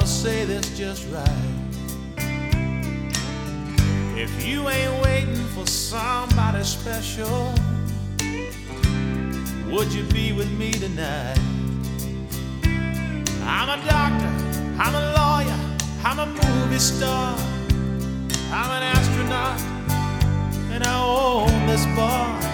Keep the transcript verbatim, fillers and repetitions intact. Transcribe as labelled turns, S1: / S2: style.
S1: wanna say this just right. If you ain't waiting for somebody special, would you be with me tonight? I'm a doctor, I'm a lawyer, I'm a movie star, I'm an astronaut, and I own this bar.